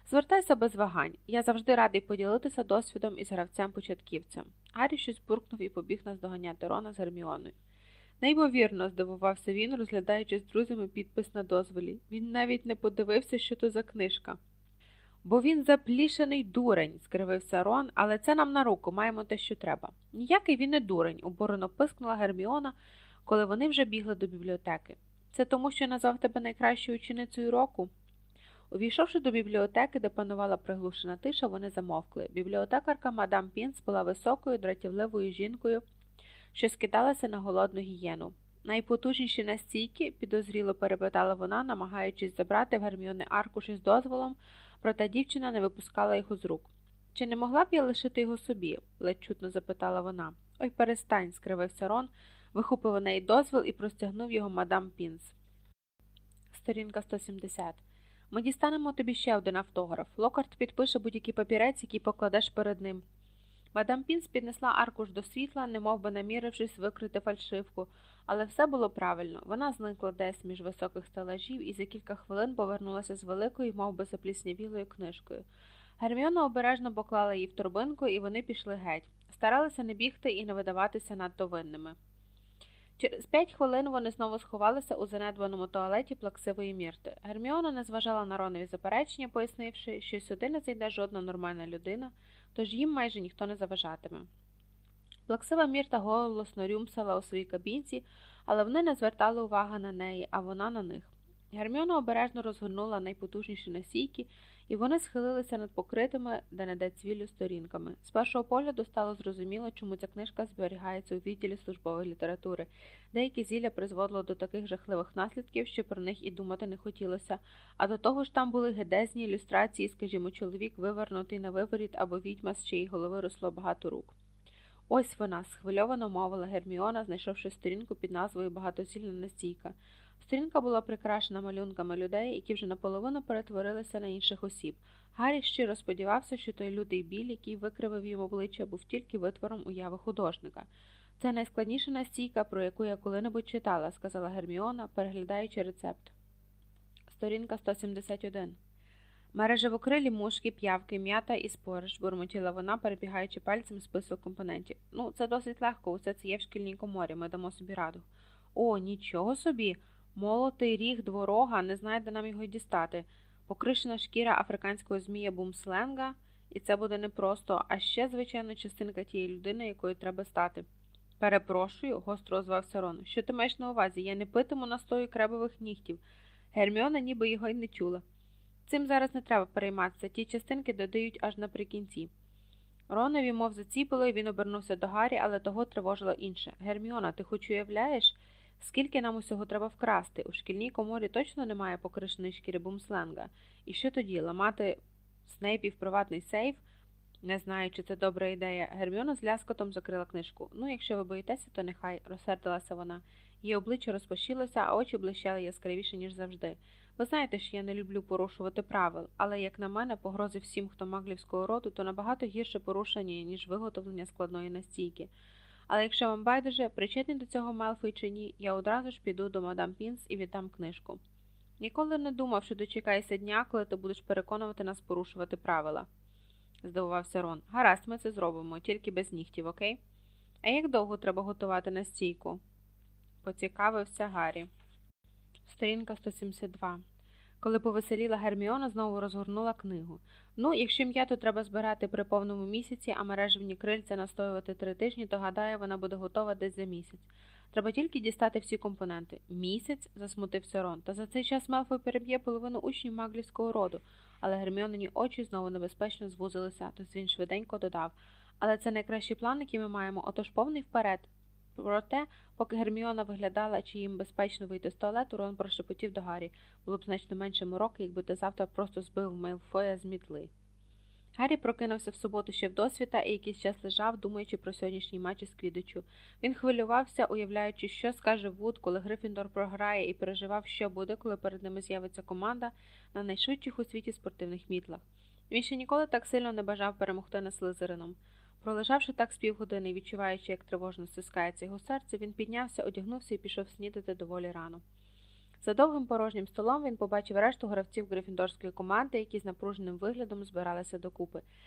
Звертайся без вагань. Я завжди радий поділитися досвідом із гравцем-початківцем. Гаррі щось буркнув і побіг наздоганяти Рона з Герміоною. Неймовірно, здивувався він, розглядаючи з друзями підпис на дозволі. Він навіть не подивився, що то за книжка. Бо він заплішений дурень, скривився Рон, але це нам на руку, маємо те, що треба. Ніякий він не дурень, обурено пискнула Герміона, коли вони вже бігли до бібліотеки. Це тому, що назвав тебе найкращою ученицею року? Увійшовши до бібліотеки, де панувала приглушена тиша, вони замовкли. Бібліотекарка мадам Пінс була високою, дратівливою жінкою, що скидалася на голодну гієну. Найпотужніші настійки, підозріло перепитала вона, намагаючись забрати в Герміони аркуш із дозволом, проте дівчина не випускала його з рук. Чи не могла б я лишити його собі? Ледь чутно запитала вона. Ой, перестань, скривився Рон, вихопив у неї дозвіл і простягнув його мадам Пінс. Сторінка 170. Ми дістанемо тобі ще один автограф. Локарт підпише будь-який папірець, який покладеш перед ним. Мадам Пінс піднесла аркуш до світла, немов би намірившись викрити фальшивку, але все було правильно. Вона зникла десь між високих стелажів і за кілька хвилин повернулася з великою, мов би запліснявілою книжкою. Герміона обережно поклала її в торбинку, і вони пішли геть. Старалися не бігти і не видаватися надто винними. Через 5 хвилин вони знову сховалися у занедбаному туалеті плаксивої Мірти. Герміона не зважала на Ронові заперечення, пояснивши, що сюди не зайде жодна нормальна людина, тож їм майже ніхто не заважатиме. Плаксива Мірта голосно рюмсала у своїй кабінці, але вони не звертали уваги на неї, а вона на них. Герміона обережно розгорнула найпотужніші насійки, і вони схилилися над покритими де-не-де цвіллю сторінками. З першого погляду стало зрозуміло, чому ця книжка зберігається у відділі службової літератури. Деякі зілля призводило до таких жахливих наслідків, що про них і думати не хотілося, а до того ж там були гедезні ілюстрації, скажімо, чоловік вивернутий на виворіт або відьма, з чиєї голови росло багато рук. Ось вона, схвильовано мовила Герміона, знайшовши сторінку під назвою «Багатозільна настійка». Сторінка була прикрашена малюнками людей, які вже наполовину перетворилися на інших осіб. Гаррі щиро сподівався, що той лютий біль, який викривив їм обличчя, був тільки витвором уяви художника. «Це найскладніша настійка, про яку я коли-небудь читала», – сказала Герміона, переглядаючи рецепт. Сторінка 171. Мережевокрилі мушки, п'явки, м'ята і спориш, бурмотіла вона, перебігаючи пальцем список компонентів. Ну, це досить легко, усе це є в шкільній коморі, ми дамо собі раду. О, нічого собі! Молотий ріг дворога, не знає, де нам його дістати. Покришена шкіра африканського змія бумсленга, і це буде не просто, а ще, звичайно, частинка тієї людини, якою треба стати. Перепрошую, гостро озвався Рон. Що ти маєш на увазі? Я не питиму настою кребових нігтів. Герміона ніби його й не чула. Цим зараз не треба перейматися, ті частинки додають аж наприкінці. Ронові мов заціпило, і він обернувся до Гаррі, але того тривожило інше. Герміона, ти хоч уявляєш, скільки нам усього треба вкрасти? У шкільній коморі точно немає покришеної шкіри бумсленга. І що тоді, ламати Снейпів приватний сейф? Не знаю, чи це добра ідея. Герміона з ляскотом закрила книжку. Ну, якщо ви боїтеся, то нехай, розсердилася вона. Її обличчя розпашілося, а очі блищали яскравіше, ніж завжди. Ви знаєте, що я не люблю порушувати правил, але, як на мене, погрози всім, хто маглівського роду, то набагато гірше порушення, ніж виготовлення складної настійки. Але якщо вам байдуже, причетний до цього Мелфой чи ні, я одразу ж піду до мадам Пінс і віддам книжку. Ніколи не думав, що дочекайся дня, коли ти будеш переконувати нас порушувати правила, здивувався Рон. Гаразд, ми це зробимо, тільки без нігтів, окей? А як довго треба готувати настійку? Поцікавився Гаррі. Сторінка 172. Коли повеселіла Герміона, знову розгорнула книгу. Ну, якщо м'яту треба збирати при повному місяці, а мережевні крильця настоювати 3 тижні, то, гадаю, вона буде готова десь за місяць. Треба тільки дістати всі компоненти. Місяць? Засмутився Рон. Та за цей час Мелфой переб'є половину учнів маглівського роду. Але Герміонині очі знову небезпечно звузилися, тож він швиденько додав. Але це найкращий план, який ми маємо, отож повний вперед. Проте, поки Герміона виглядала, чи їм безпечно вийти з туалету, Рон прошепотів до Гаррі. Було б значно менше мороки, якби ти завтра просто збив Мелфоя з мітли. Гаррі прокинувся в суботу ще вдосвіта і якийсь час лежав, думаючи про сьогоднішній матч із Квіддичу. Він хвилювався, уявляючи, що скаже Вуд, коли Гриффіндор програє, і переживав, що буде, коли перед ними з'явиться команда на найшвидших у світі спортивних мітлах. Він ще ніколи так сильно не бажав перемогти над Слизерином. Пролежавши так з півгодини і відчуваючи, як тривожно стискається його серце, він піднявся, одягнувся і пішов снідати доволі рано. За довгим порожнім столом він побачив решту гравців грифіндорської команди, які з напруженим виглядом збиралися докупи.